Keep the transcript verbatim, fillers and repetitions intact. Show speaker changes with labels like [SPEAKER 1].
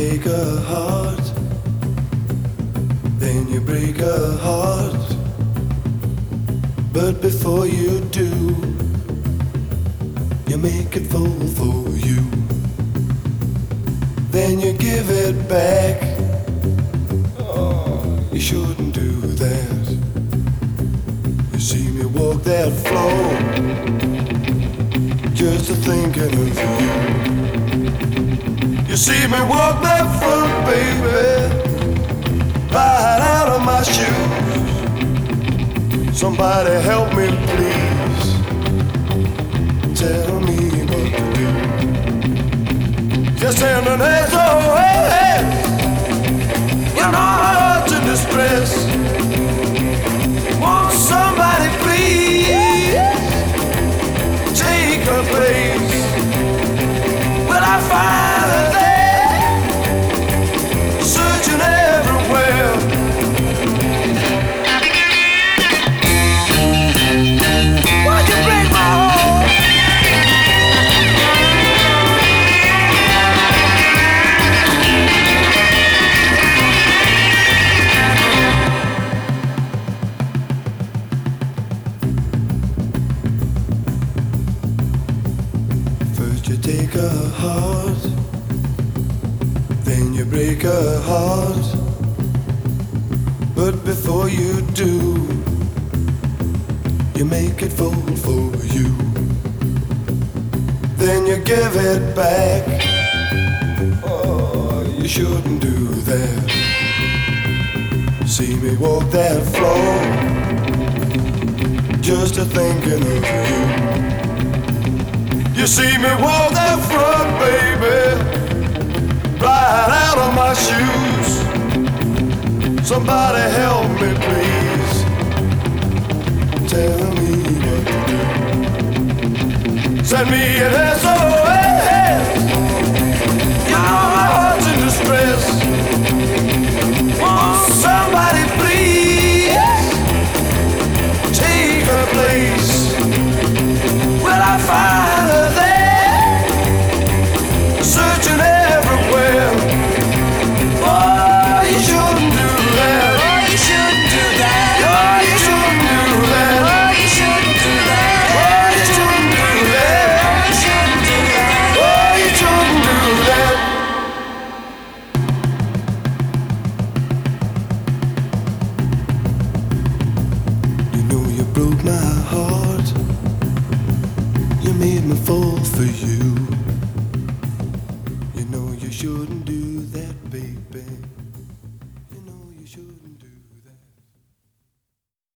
[SPEAKER 1] take a heart, then you break a heart. But before you do, you make it fall for you. Then you give it back. Oh, you shouldn't do that. You see me walk that floor, just a thinking of you. You see me walk that front, baby, right out of my shoes. Somebody help me, please. Tell me what to do. Just send an S O S. You know heart's in distress. Won't somebody please take her place? Will I find her there, searching everywhere? Why'd you break my heart? First you take a heart, then you break a heart. But before you do, you make it fall for you. Then you give it back. Oh, you shouldn't do that. See me walk that floor, just a thinking of you. You see me walk that front, baby, right out of my shoes. Somebody help me, please. Tell me what to do. Send me an S O S. You know my heart's in distress. Won't somebody please take her place? Will I find her there, searching everywhere? Oh, you shouldn't do that. Oh, you shouldn't do that. Oh, you shouldn't do that. Oh, you shouldn't do that. Oh, you shouldn't do that. Oh, you shouldn't do that. You know you broke my heart. You made me fall for you. You know you shouldn't do that, baby.